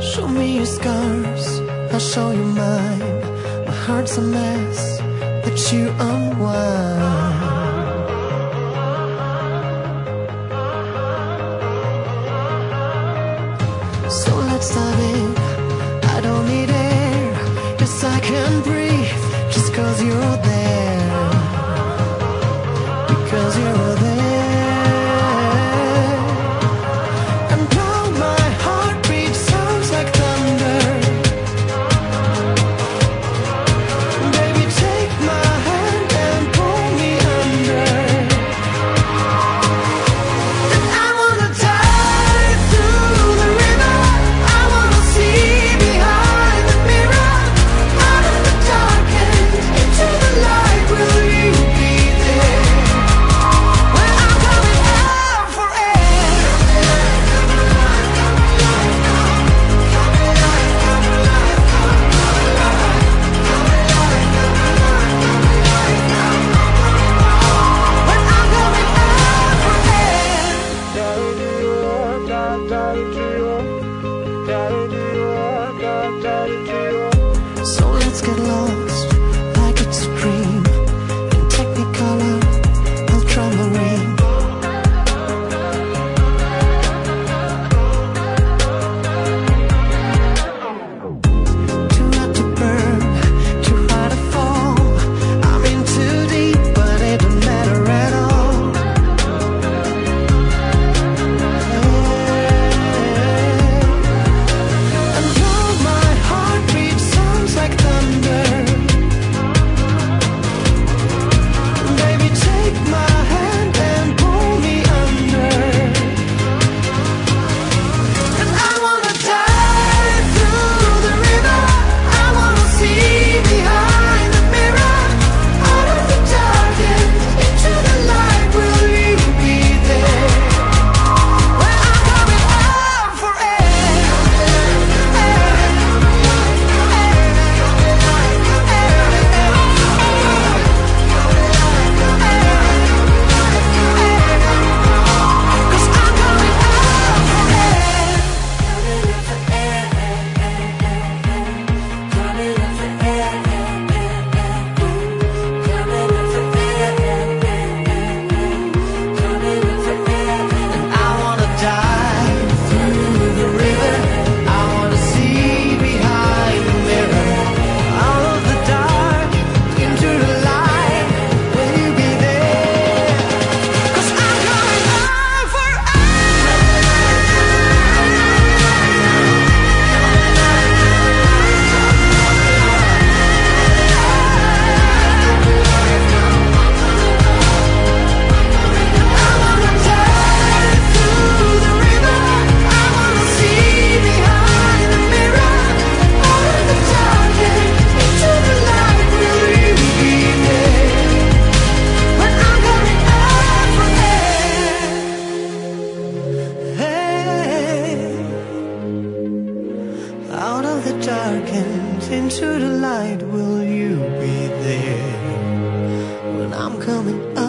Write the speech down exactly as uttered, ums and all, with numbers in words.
Show me your scars, I'll show you mine. My heart's a mess that you unwind. So let's dive in, I don't need air. Yes, I can breathe just cause you're there. Because you're there. So let's get lost like it's a dream. In Technicolor, ultramarine. Too hot to burn, too hard to fall. I'm in too deep, but it don't matter at all. And though my heartbeat sounds like thunder, baby, take my hand and pull me under. And I wanna dive through the river, I wanna see behind the mirror. Out of the darkness into the light, will you be there? When I'm coming up for air. Cause I'm coming up for air. And I wanna dive through the river, I wanna see behind the mirror. Out of the dark into the light, will you be there? Cause I'm coming up for I wanna dive through the river, I wanna see behind the mirror. Out of the darkness into the light, will you be there? When I'm coming up for air. Hey. Out of the darkness into the light, will you be there? When I'm coming up